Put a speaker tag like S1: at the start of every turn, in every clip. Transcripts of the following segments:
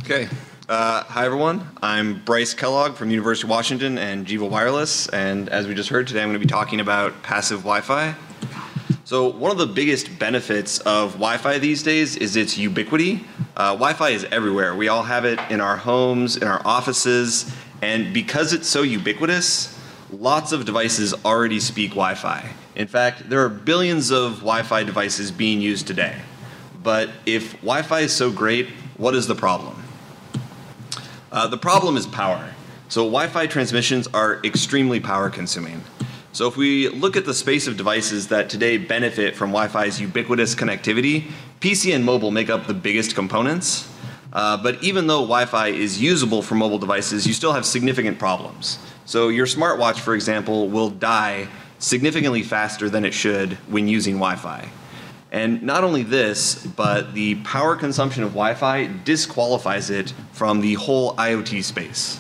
S1: Okay. Hi, everyone. I'm Bryce Kellogg from the University of Washington and Jiva Wireless. And as we just heard today, I'm going to be talking about passive Wi-Fi. So one of the biggest benefits of Wi-Fi these days is its ubiquity. Wi-Fi is everywhere. We all have it in our homes, in our offices. And because it's so ubiquitous, lots of devices already speak Wi-Fi. In fact, there are billions of Wi-Fi devices being used today. But if Wi-Fi is so great, what is the problem? The problem is power. So Wi-Fi transmissions are extremely power consuming. So if we look at the space of devices that today benefit from Wi-Fi's ubiquitous connectivity, PC and mobile make up the biggest components. But even though Wi-Fi is usable for mobile devices, you still have significant problems. So your smartwatch, for example, will die significantly faster than it should when using Wi-Fi. And not only this, but the power consumption of Wi-Fi disqualifies it from the whole IoT space.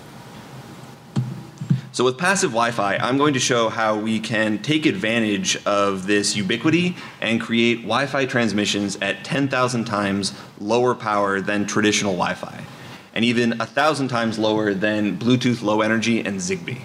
S1: So with passive Wi-Fi, I'm going to show how we can take advantage of this ubiquity and create Wi-Fi transmissions at 10,000 times lower power than traditional Wi-Fi, and even 1,000 times lower than Bluetooth Low Energy and Zigbee.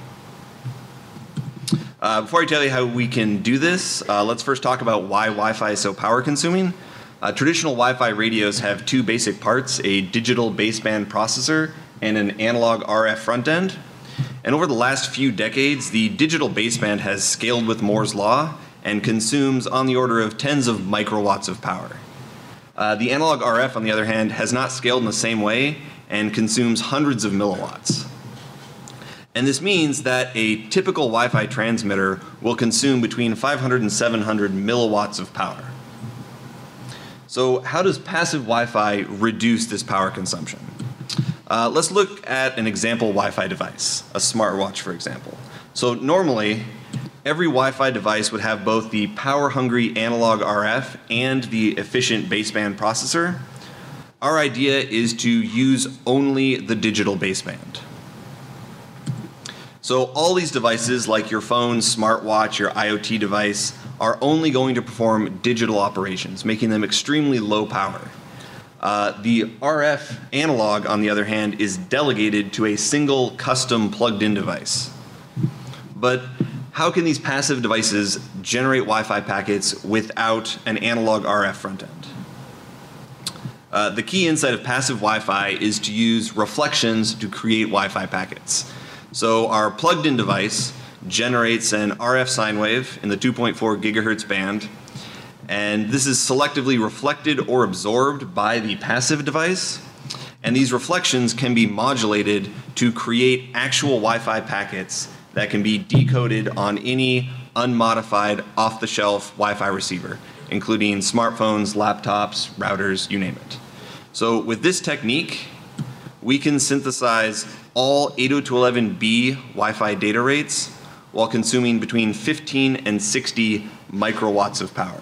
S1: Before I tell you how we can do this, let's first talk about why Wi-Fi is so power consuming. Traditional Wi-Fi radios have two basic parts, a digital baseband processor and an analog RF front end. And over the last few decades, the digital baseband has scaled with Moore's law and consumes on the order of tens of microwatts of power. The analog RF, on the other hand, has not scaled in the same way and consumes hundreds of milliwatts. And this means that a typical Wi-Fi transmitter will consume between 500 and 700 milliwatts of power. So how does passive Wi-Fi reduce this power consumption? Let's look at an example Wi-Fi device, a smartwatch, for example. So normally, every Wi-Fi device would have both the power-hungry analog RF and the efficient baseband processor. Our idea is to use only the digital baseband. So all these devices, like your phone, smartwatch, your IoT device, are only going to perform digital operations, making them extremely low power. The RF analog, on the other hand, is delegated to a single custom plugged-in device. But how can these passive devices generate Wi-Fi packets without an analog RF front end? The key insight of passive Wi-Fi is to use reflections to create Wi-Fi packets. So our plugged-in device generates an RF sine wave in the 2.4 gigahertz band, and this is selectively reflected or absorbed by the passive device. And these reflections can be modulated to create actual Wi-Fi packets that can be decoded on any unmodified, off-the-shelf Wi-Fi receiver, including smartphones, laptops, routers, you name it. So with this technique, we can synthesize all 802.11b Wi-Fi data rates while consuming between 15 and 60 microwatts of power.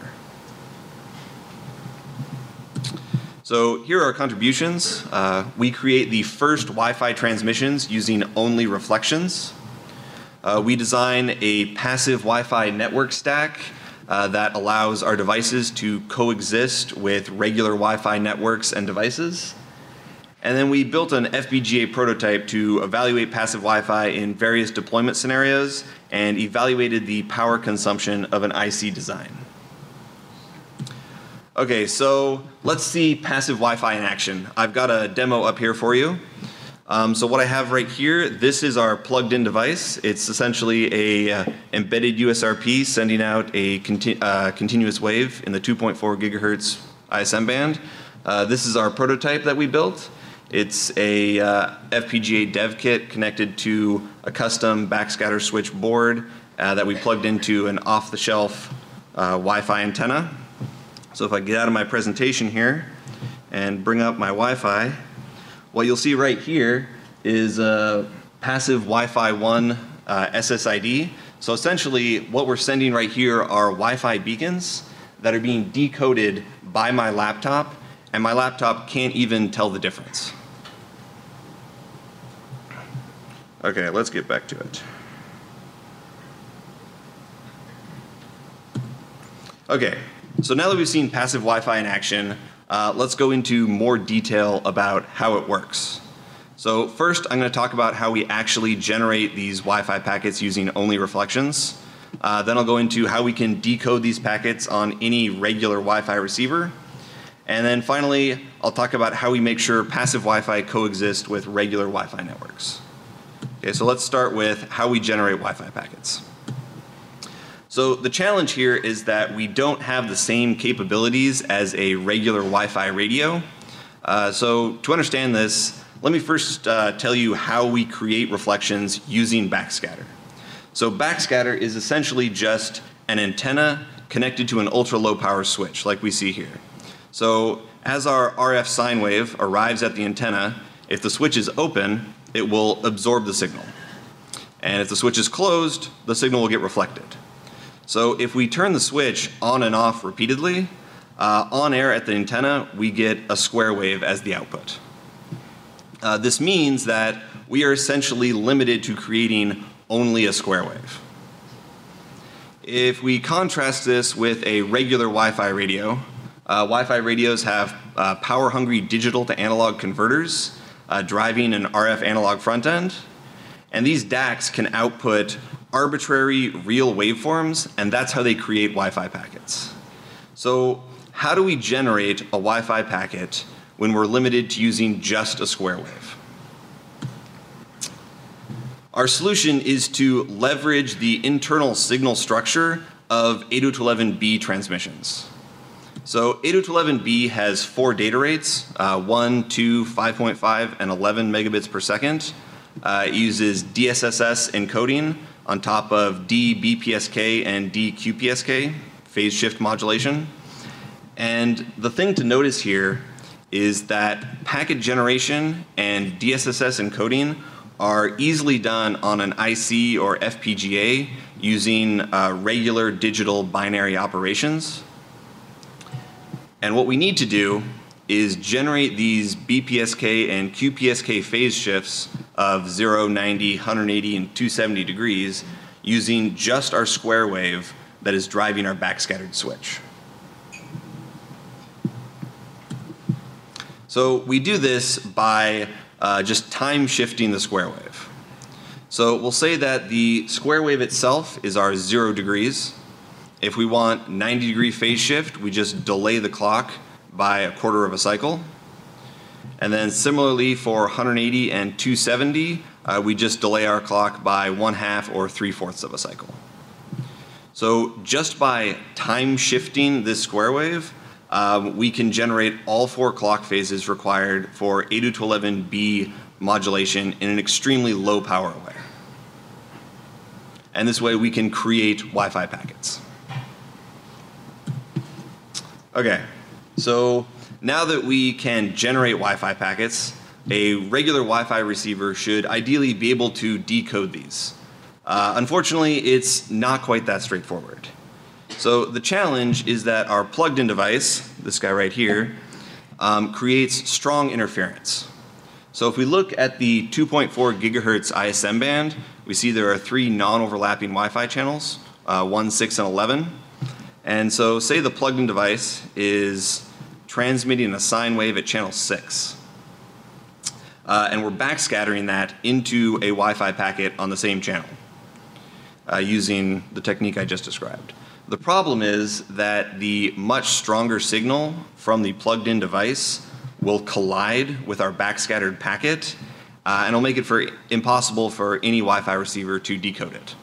S1: So here are our contributions. We create the first Wi-Fi transmissions using only reflections. We design a passive Wi-Fi network stack that allows our devices to coexist with regular Wi-Fi networks and devices. And then we built an FPGA prototype to evaluate passive Wi-Fi in various deployment scenarios and evaluated the power consumption of an IC design. Okay, so let's see passive Wi-Fi in action. I've got a demo up here for you. So what I have right here, this is our plugged-in device. It's essentially a embedded USRP sending out a continuous wave in the 2.4 gigahertz ISM band. This is our prototype that we built. It's a FPGA dev kit connected to a custom backscatter switch board that we plugged into an off-the-shelf Wi-Fi antenna. So if I get out of my presentation here and bring up my Wi-Fi, what you'll see right here is a passive Wi-Fi 1 SSID. So essentially what we're sending right here are Wi-Fi beacons that are being decoded by my laptop, and my laptop can't even tell the difference. Okay, let's get back to it. Okay, so now that we've seen passive Wi-Fi in action, let's go into more detail about how it works. So first, I'm going to talk about how we actually generate these Wi-Fi packets using only reflections. Then I'll go into how we can decode these packets on any regular Wi-Fi receiver. And then finally, I'll talk about how we make sure passive Wi-Fi coexist with regular Wi-Fi networks. Okay, so let's start with how we generate Wi-Fi packets. So the challenge here is that we don't have the same capabilities as a regular Wi-Fi radio. So to understand this, let me first tell you how we create reflections using backscatter. So backscatter is essentially just an antenna connected to an ultra low power switch like we see here. So as our RF sine wave arrives at the antenna, if the switch is open, it will absorb the signal. And if the switch is closed, the signal will get reflected. So if we turn the switch on and off repeatedly, on air at the antenna, we get a square wave as the output. This means that we are essentially limited to creating only a square wave. If we contrast this with a regular Wi-Fi radio, Wi-Fi radios have power-hungry digital to analog converters driving an RF analog front end. And these DACs can output arbitrary real waveforms, and that's how they create Wi-Fi packets. So how do we generate a Wi-Fi packet when we're limited to using just a square wave? Our solution is to leverage the internal signal structure of 802.11b transmissions. So 802.11b has 4 data rates, 1, 2, 5.5, and 11 megabits per second. It uses DSSS encoding on top of DBPSK and DQPSK, phase shift modulation. And the thing to notice here is that packet generation and DSSS encoding are easily done on an IC or FPGA using regular digital binary operations. And what we need to do is generate these BPSK and QPSK phase shifts of 0, 90, 180, and 270 degrees using just our square wave that is driving our backscattered switch. So we do this by just time shifting the square wave. So we'll say that the square wave itself is our 0 degrees. If we want 90-degree phase shift, we just delay the clock by 1/4 of a cycle. And then similarly for 180 and 270, we just delay our clock by 1/2 or 3/4 of a cycle. So just by time shifting this square wave, we can generate all 4 clock phases required for 802.11b modulation in an extremely low power way. And this way we can create Wi-Fi packets. Okay, so now that we can generate Wi-Fi packets, a regular Wi-Fi receiver should ideally be able to decode these. Unfortunately, it's not quite that straightforward. So the challenge is that our plugged-in device, this guy right here, creates strong interference. So if we look at the 2.4 gigahertz ISM band, we see there are 3 non-overlapping Wi-Fi channels, 1, 6, and 11. And so say the plugged-in device is transmitting a sine wave at channel 6. And we're backscattering that into a Wi-Fi packet on the same channel using the technique I just described. The problem is that the much stronger signal from the plugged-in device will collide with our backscattered packet, and it'll make it impossible for any Wi-Fi receiver to decode it.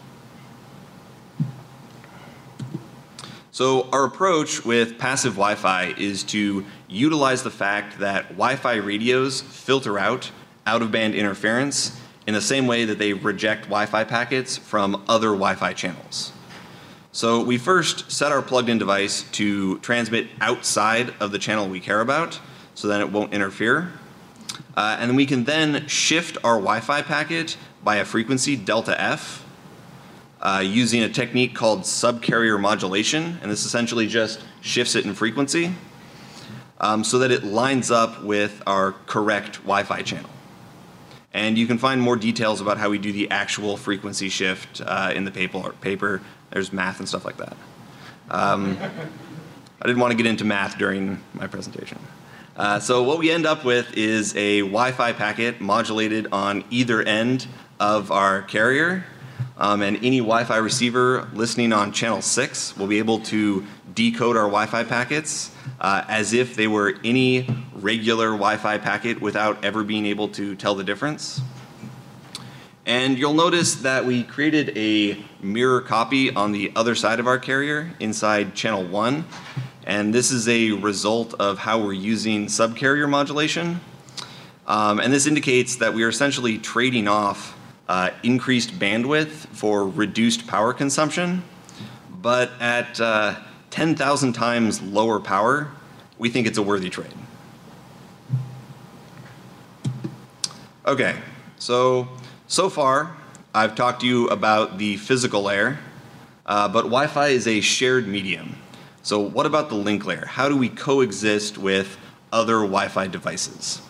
S1: So our approach with passive Wi-Fi is to utilize the fact that Wi-Fi radios filter out-of-band interference in the same way that they reject Wi-Fi packets from other Wi-Fi channels. So we first set our plugged-in device to transmit outside of the channel we care about, so that it won't interfere. And then we can then shift our Wi-Fi packet by a frequency, delta F, using a technique called subcarrier modulation. And this essentially just shifts it in frequency so that it lines up with our correct Wi-Fi channel. And you can find more details about how we do the actual frequency shift in the paper. There's math and stuff like that. I didn't want to get into math during my presentation. So what we end up with is a Wi-Fi packet modulated on either end of our carrier. And any Wi-Fi receiver listening on channel 6 will be able to decode our Wi-Fi packets as if they were any regular Wi-Fi packet without ever being able to tell the difference. And you'll notice that we created a mirror copy on the other side of our carrier inside channel 1. And this is a result of how we're using subcarrier modulation. And this indicates that we are essentially trading off increased bandwidth for reduced power consumption. But at 10,000 times lower power, we think it's a worthy trade. Okay, so far I've talked to you about the physical layer, but Wi-Fi is a shared medium. So what about the link layer? How do we coexist with other Wi-Fi devices?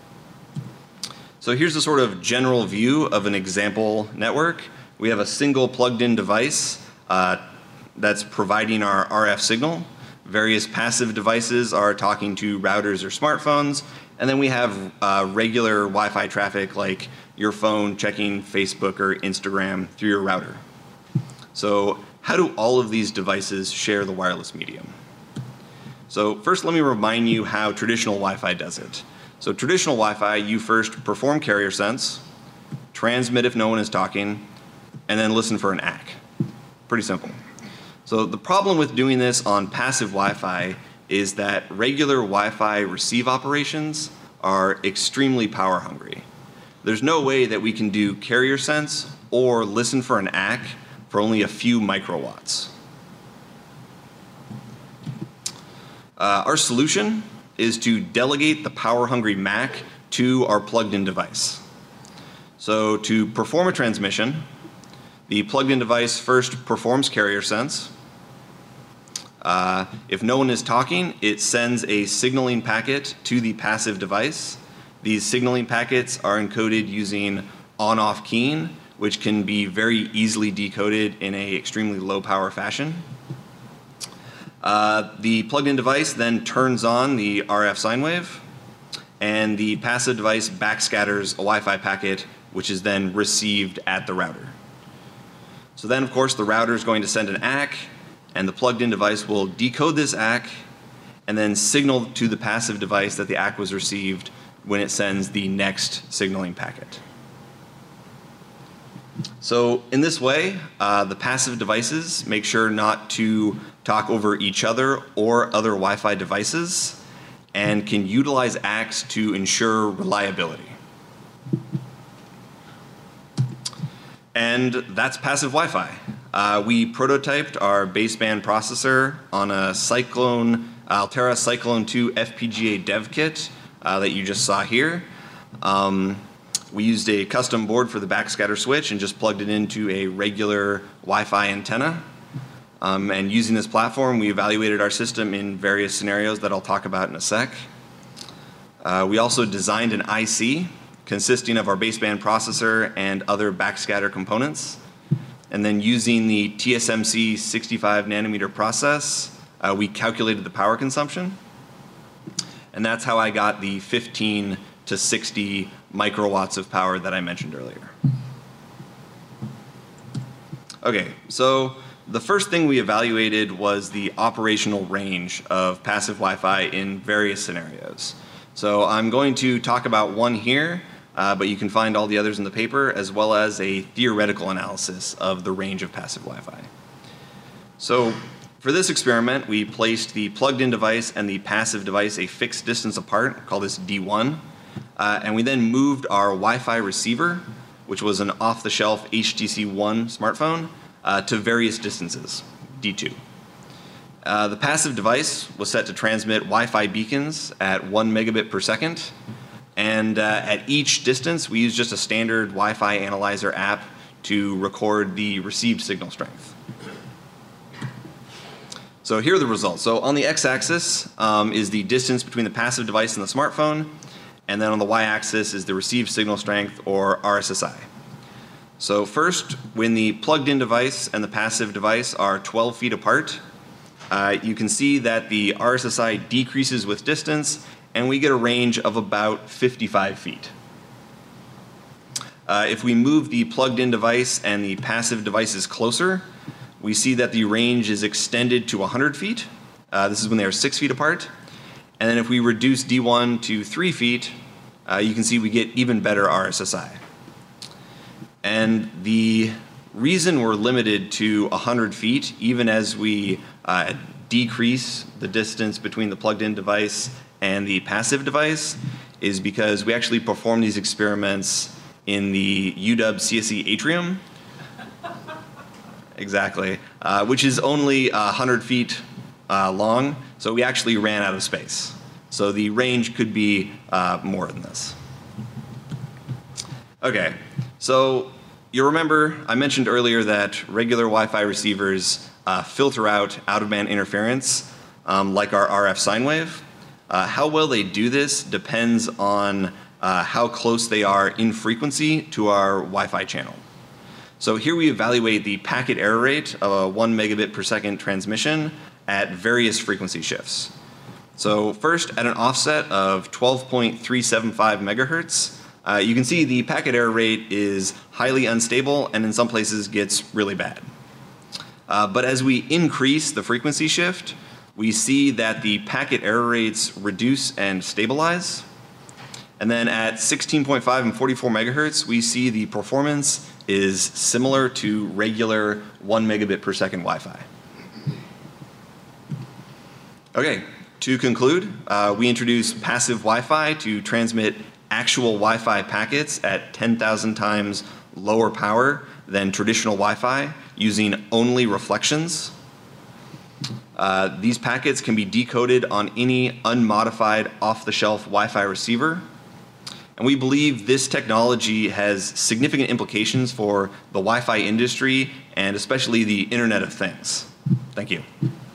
S1: So here's a sort of general view of an example network. We have a single plugged-in device that's providing our RF signal. Various passive devices are talking to routers or smartphones. And then we have regular Wi-Fi traffic like your phone checking Facebook or Instagram through your router. So how do all of these devices share the wireless medium? So first let me remind you how traditional Wi-Fi does it. So traditional Wi-Fi, you first perform carrier sense, transmit if no one is talking, and then listen for an ACK. Pretty simple. So the problem with doing this on passive Wi-Fi is that regular Wi-Fi receive operations are extremely power hungry. There's no way that we can do carrier sense or listen for an ACK for only a few microwatts. Our solution is to delegate the power-hungry MAC to our plugged-in device. So to perform a transmission, the plugged-in device first performs carrier sense. If no one is talking, it sends a signaling packet to the passive device. These signaling packets are encoded using on-off keying, which can be very easily decoded in an extremely low power fashion. The plugged-in device then turns on the RF sine wave, and the passive device backscatters a Wi-Fi packet, which is then received at the router. So then, of course, the router is going to send an ACK, and the plugged-in device will decode this ACK and then signal to the passive device that the ACK was received when it sends the next signaling packet. So in this way, the passive devices make sure not to talk over each other or other Wi-Fi devices and can utilize ACKs to ensure reliability. And that's passive Wi-Fi. We prototyped our baseband processor on a Altera Cyclone 2 FPGA dev kit that you just saw here. We used a custom board for the backscatter switch and just plugged it into a regular Wi-Fi antenna. And using this platform, we evaluated our system in various scenarios that I'll talk about in a sec. We also designed an IC consisting of our baseband processor and other backscatter components. And then using the TSMC 65 nanometer process, we calculated the power consumption. And that's how I got the 15 to 60 microwatts of power that I mentioned earlier. Okay, so the first thing we evaluated was the operational range of passive Wi-Fi in various scenarios. So I'm going to talk about one here, but you can find all the others in the paper, as well as a theoretical analysis of the range of passive Wi-Fi. So for this experiment, we placed the plugged-in device and the passive device a fixed distance apart, call this D1, and we then moved our Wi-Fi receiver, which was an off-the-shelf HTC One smartphone, to various distances, D2. The passive device was set to transmit Wi-Fi beacons at 1 megabit per second, and at each distance we used just a standard Wi-Fi analyzer app to record the received signal strength. So here are the results. So on the x-axis is the distance between the passive device and the smartphone, and then on the y-axis is the received signal strength, or RSSI. So first, when the plugged-in device and the passive device are 12 feet apart, you can see that the RSSI decreases with distance, and we get a range of about 55 feet. If we move the plugged-in device and the passive devices closer, we see that the range is extended to 100 feet. This is when they are 6 feet apart. And then if we reduce D1 to 3 feet, you can see we get even better RSSI. And the reason we're limited to 100 feet, even as we decrease the distance between the plugged-in device and the passive device, is because we actually perform these experiments in the UW CSE atrium. Exactly, which is only 100 feet long, so we actually ran out of space. So the range could be more than this. Okay, so you remember I mentioned earlier that regular Wi-Fi receivers filter out out-of-band interference like our RF sine wave. How well they do this depends on how close they are in frequency to our Wi-Fi channel. So here we evaluate the packet error rate of a 1 megabit per second transmission at various frequency shifts. So first, at an offset of 12.375 megahertz, you can see the packet error rate is highly unstable and in some places gets really bad. But as we increase the frequency shift, we see that the packet error rates reduce and stabilize. And then at 16.5 and 44 megahertz, we see the performance is similar to regular 1 megabit per second Wi-Fi. Okay, to conclude, we introduce passive Wi-Fi to transmit actual Wi-Fi packets at 10,000 times lower power than traditional Wi-Fi using only reflections. These packets can be decoded on any unmodified off-the-shelf Wi-Fi receiver. And we believe this technology has significant implications for the Wi-Fi industry and especially the Internet of Things. Thank you.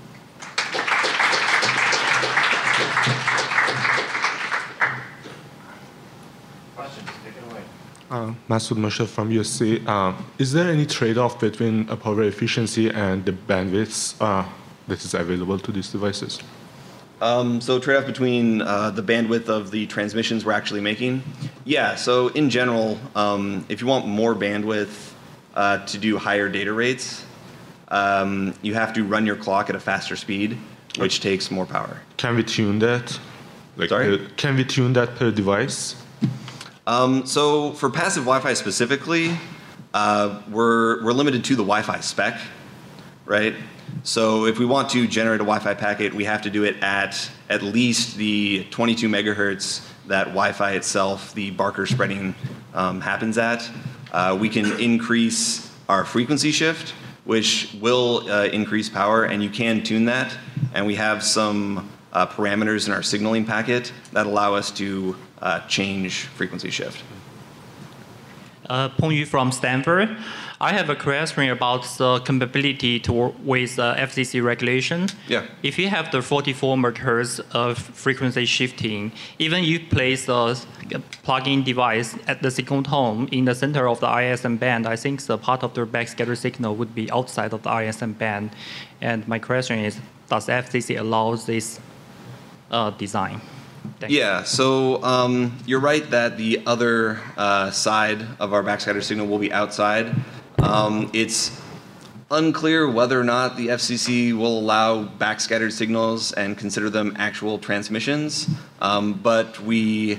S2: Questions? Take it away.
S3: Masoud Moshe from USC. Is there any trade-off between power efficiency and the bandwidth that is available to these devices?
S1: So trade-off between the bandwidth of the transmissions we're actually making. Yeah, so in general, if you want more bandwidth to do higher data rates, you have to run your clock at a faster speed, which takes more power.
S3: Can we tune that?
S1: Sorry?
S3: Can we tune that per device?
S1: So for passive Wi-Fi specifically, we're limited to the Wi-Fi spec, right? So if we want to generate a Wi-Fi packet, we have to do it at least the 22 megahertz that Wi-Fi itself, the Barker spreading, happens at. We can increase our frequency shift, which will increase power, and you can tune that. And we have some parameters in our signaling packet that allow us to change frequency shift.
S4: Peng Yu from Stanford. I have a question about the compatibility with FCC regulation.
S1: Yeah.
S4: If you have the 44 megahertz of frequency shifting, even you place a plug-in device at the signal tone in the center of the ISM band, I think the part of the backscatter signal would be outside of the ISM band. And my question is, does FCC allow this design?
S1: Yeah, so you're right that the other side of our backscatter signal will be outside. It's unclear whether or not the FCC will allow backscattered signals and consider them actual transmissions, but we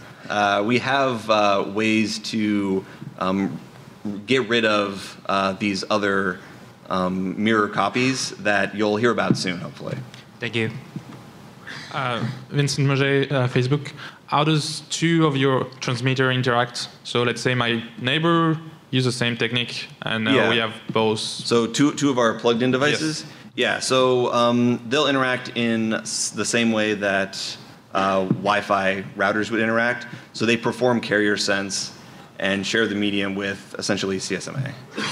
S1: have ways to get rid of these other mirror copies that you'll hear about soon, hopefully.
S4: Thank you.
S5: Vincent Moget, Facebook. How does two of your transmitter interact? So let's say my neighbor use the same technique, and now we have both.
S1: So two of our plugged-in devices? Yes. Yeah, so they'll interact in the same way that Wi-Fi routers would interact. So they perform carrier sense and share the medium with essentially CSMA.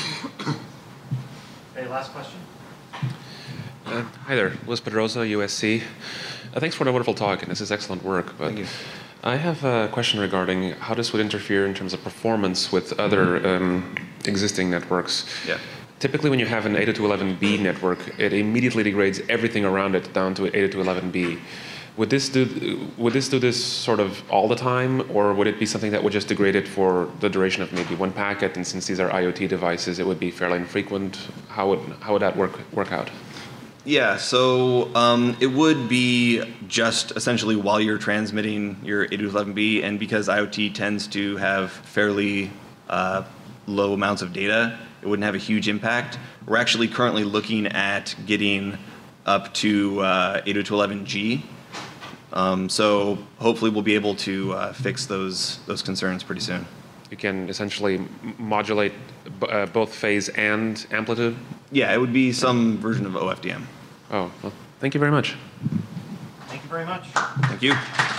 S2: Okay, last question.
S6: Hi there, Luis Pedrosa, USC. Thanks for the wonderful talk, and this is excellent work. But
S1: Thank you.
S6: I have a question regarding how this would interfere in terms of performance with other existing networks.
S1: Yeah.
S6: typically when you have an 802.11b network, it immediately degrades everything around it down to 802.11b. Would this do this sort of all the time, or would it be something that would just degrade it for the duration of maybe one packet? And since these are IoT devices, it would be fairly infrequent. How would that work out?
S1: Yeah, so it would be just essentially while you're transmitting your 802.11b, and because IoT tends to have fairly low amounts of data, it wouldn't have a huge impact. We're actually currently looking at getting up to 802.11g. So hopefully we'll be able to fix those concerns pretty soon.
S6: You can essentially modulate both phase and amplitude?
S1: Yeah, it would be some version of OFDM.
S6: Oh, well, thank you very much.
S2: Thank you very much.
S1: Thank you.